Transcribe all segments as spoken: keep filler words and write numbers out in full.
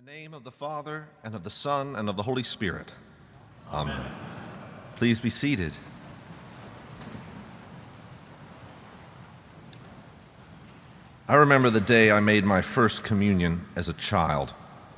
name of the Father, and of the Son, and of the Holy Spirit. Amen. Amen. Please be seated. I remember the day I made my first communion as a child.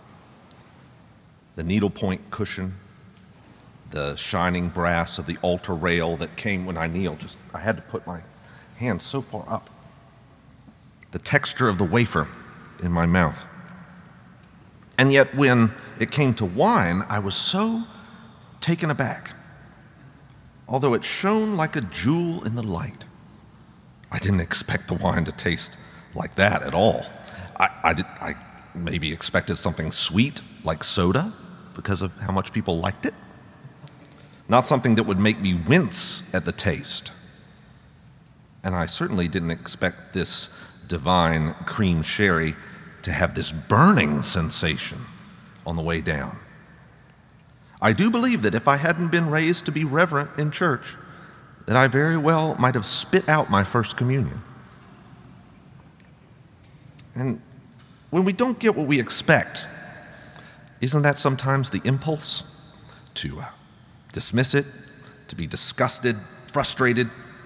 The needlepoint cushion, the shining brass of the altar rail that came when I kneeled. Just I had to put my hand so far up. The texture of the wafer in my mouth. And yet when it came to wine, I was so taken aback. Although it shone like a jewel in the light, I didn't expect the wine to taste like that at all. I, I, did, I maybe expected something sweet like soda because of how much people liked it. Not something that would make me wince at the taste. And I certainly didn't expect this divine cream sherry to have this burning sensation on the way down. I do believe that if I hadn't been raised to be reverent in church, that I very well might have spit out my first communion. And when we don't get what we expect, isn't that sometimes the impulse to uh, dismiss it, to be disgusted, frustrated?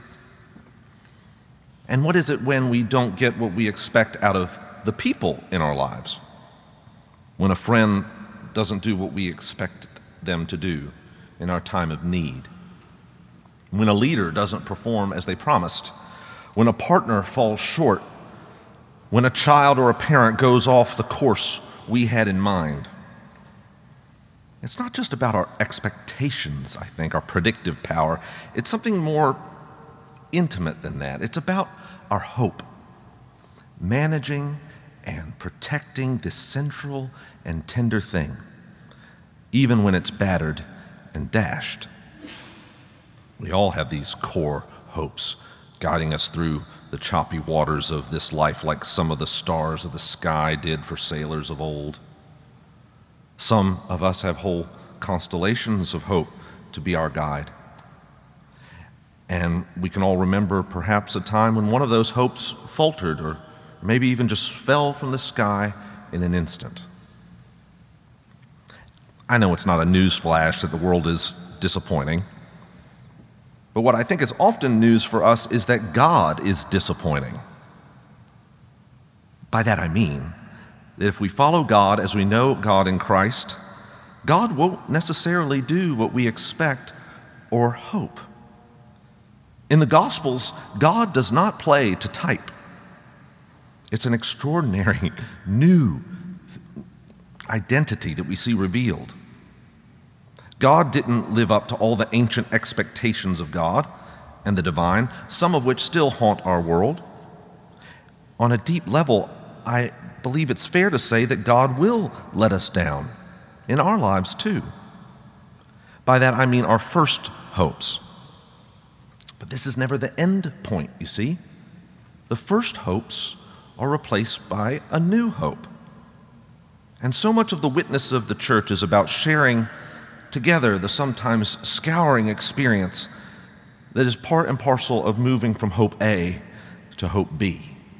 And what is it when we don't get what we expect out of the people in our lives? When a friend doesn't do what we expect them to do in our time of need? When a leader doesn't perform as they promised? When a partner falls short? When a child or a parent goes off the course we had in mind? It's not just about our expectations, I think, our predictive power. It's something more intimate than that. It's about our hope, managing and protecting this central and tender thing, even when it's battered and dashed. We all have these core hopes guiding us through the choppy waters of this life, like some of the stars of the sky did for sailors of old. Some of us have whole constellations of hope to be our guide. And we can all remember perhaps a time when one of those hopes faltered or maybe even just fell from the sky in an instant. I know it's not a news flash that the world is disappointing, but what I think is often news for us is that God is disappointing. By that I mean that if we follow God as we know God in Christ, God won't necessarily do what we expect or hope. In the Gospels, God does not play to type. It's an extraordinary new identity that we see revealed. God didn't live up to all the ancient expectations of God and the divine, some of which still haunt our world. On a deep level, I believe it's fair to say that God will let us down in our lives too. By that I mean our first hopes. But this is never the end point, you see. The first hopes are replaced by a new hope. And so much of the witness of the church is about sharing together the sometimes scouring experience that is part and parcel of moving from hope A to hope B.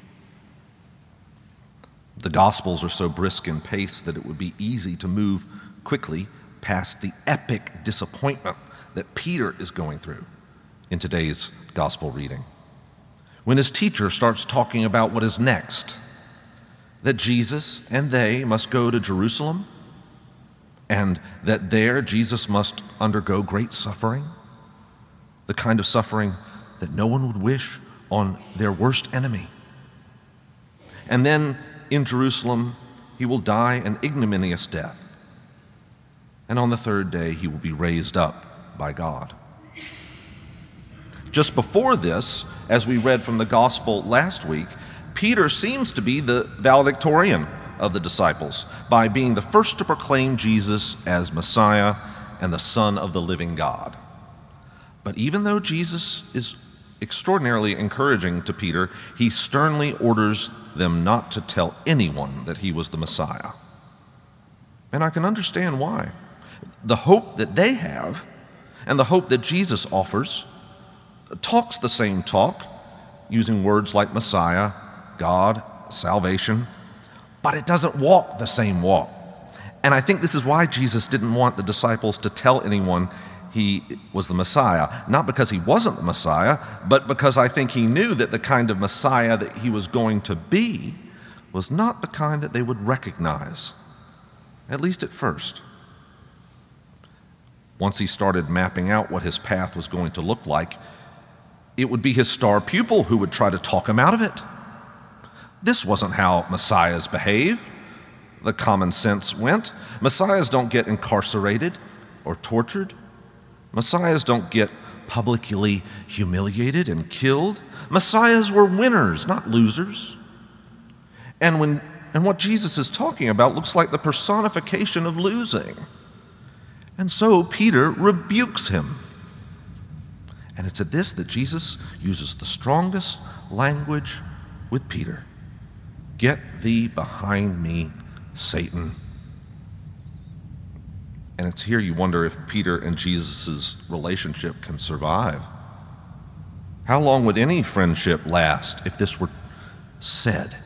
The Gospels are so brisk in pace that it would be easy to move quickly past the epic disappointment that Peter is going through in today's Gospel reading. When his teacher starts talking about what is next, that Jesus and they must go to Jerusalem, and that there Jesus must undergo great suffering, the kind of suffering that no one would wish on their worst enemy. And then in Jerusalem, he will die an ignominious death, and on the third day he will be raised up by God. Just before this, as we read from the gospel last week, Peter seems to be the valedictorian of the disciples by being the first to proclaim Jesus as Messiah and the Son of the living God. But even though Jesus is extraordinarily encouraging to Peter, he sternly orders them not to tell anyone that he was the Messiah. And I can understand why. The hope that they have and the hope that Jesus offers talks the same talk, using words like Messiah, God, salvation, but it doesn't walk the same walk. And I think this is why Jesus didn't want the disciples to tell anyone he was the Messiah, not because he wasn't the Messiah, but because I think he knew that the kind of Messiah that he was going to be was not the kind that they would recognize, at least at first. Once he started mapping out what his path was going to look like, it would be his star pupil who would try to talk him out of it. This wasn't how Messiahs behave. The common sense went. Messiahs don't get incarcerated or tortured. Messiahs don't get publicly humiliated and killed. Messiahs were winners, not losers. And when and what Jesus is talking about looks like the personification of losing. And so Peter rebukes him. And it's at this that Jesus uses the strongest language with Peter. Get thee behind me, Satan. And it's here you wonder if Peter and Jesus' relationship can survive. How long would any friendship last if this were said?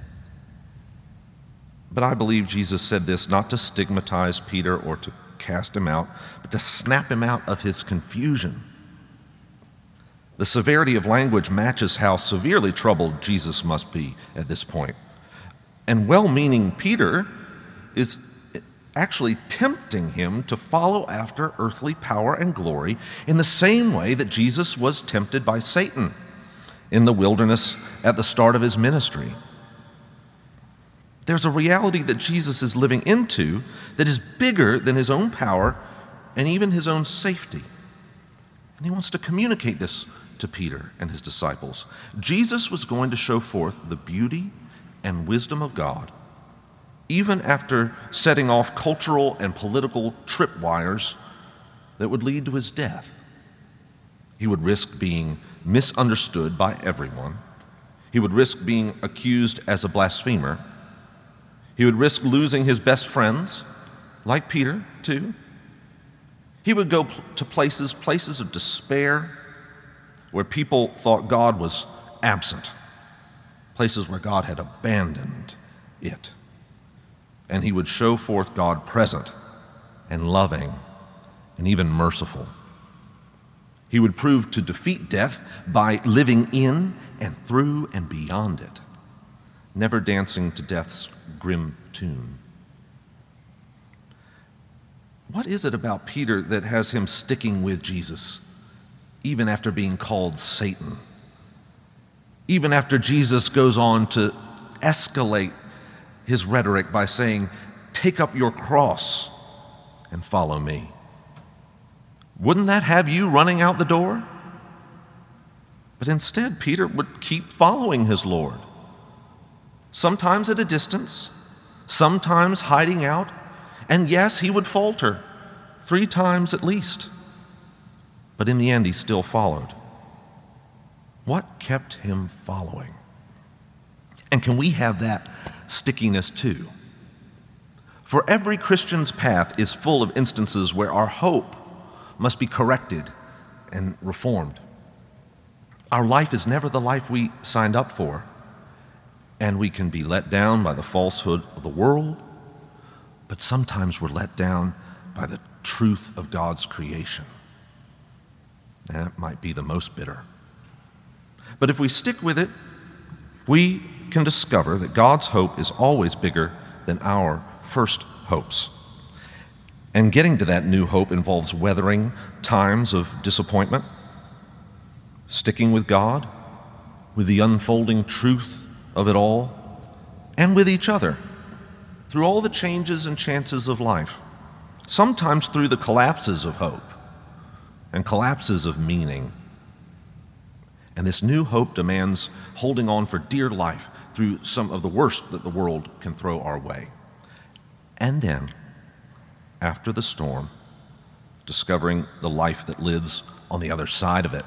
But I believe Jesus said this not to stigmatize Peter or to cast him out, but to snap him out of his confusion. The severity of language matches how severely troubled Jesus must be at this point. And well-meaning Peter is actually tempting him to follow after earthly power and glory in the same way that Jesus was tempted by Satan in the wilderness at the start of his ministry. There's a reality that Jesus is living into that is bigger than his own power and even his own safety. And he wants to communicate this to Peter and his disciples. Jesus was going to show forth the beauty and wisdom of God, even after setting off cultural and political tripwires that would lead to his death. He would risk being misunderstood by everyone. He would risk being accused as a blasphemer. He would risk losing his best friends, like Peter, too. He would go to places, places of despair, where people thought God was absent, places where God had abandoned it. And he would show forth God present and loving and even merciful. He would prove to defeat death by living in and through and beyond it, never dancing to death's grim tune. What is it about Peter that has him sticking with Jesus, even after being called Satan? Even after Jesus goes on to escalate his rhetoric by saying, "Take up your cross and follow me." Wouldn't that have you running out the door? But instead, Peter would keep following his Lord, sometimes at a distance, sometimes hiding out, and yes, he would falter three times at least. But in the end, he still followed. What kept him following? And can we have that stickiness too? For every Christian's path is full of instances where our hope must be corrected and reformed. Our life is never the life we signed up for, and we can be let down by the falsehood of the world, but sometimes we're let down by the truth of God's creation. That might be the most bitter. But if we stick with it, we can discover that God's hope is always bigger than our first hopes. And getting to that new hope involves weathering times of disappointment, sticking with God, with the unfolding truth of it all, and with each other through all the changes and chances of life, sometimes through the collapses of hope and collapses of meaning. And this new hope demands holding on for dear life through some of the worst that the world can throw our way. And then, after the storm, discovering the life that lives on the other side of it.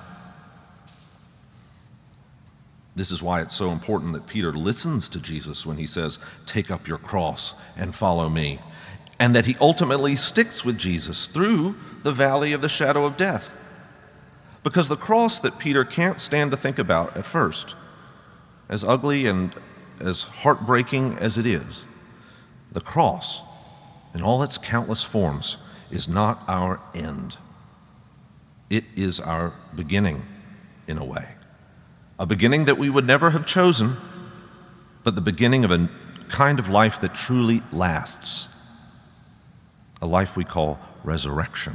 This is why it's so important that Peter listens to Jesus when he says, "Take up your cross and follow me," and that he ultimately sticks with Jesus through the valley of the shadow of death. Because the cross that Peter can't stand to think about at first, as ugly and as heartbreaking as it is, the cross in all its countless forms, is not our end. It is our beginning, in a way. A beginning that we would never have chosen, but the beginning of a kind of life that truly lasts. A life we call resurrection.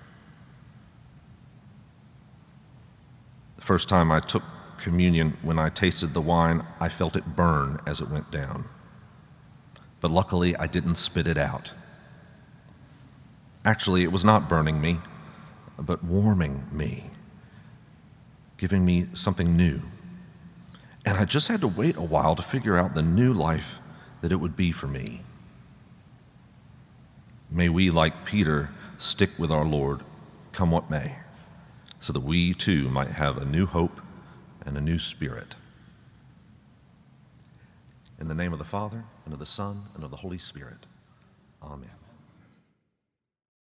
The first time I took communion, when I tasted the wine, I felt it burn as it went down. But luckily, I didn't spit it out. Actually, it was not burning me, but warming me, giving me something new. And I just had to wait a while to figure out the new life that it would be for me. May we, like Peter, stick with our Lord, come what may, so that we too might have a new hope and a new spirit. In the name of the Father, and of the Son, and of the Holy Spirit.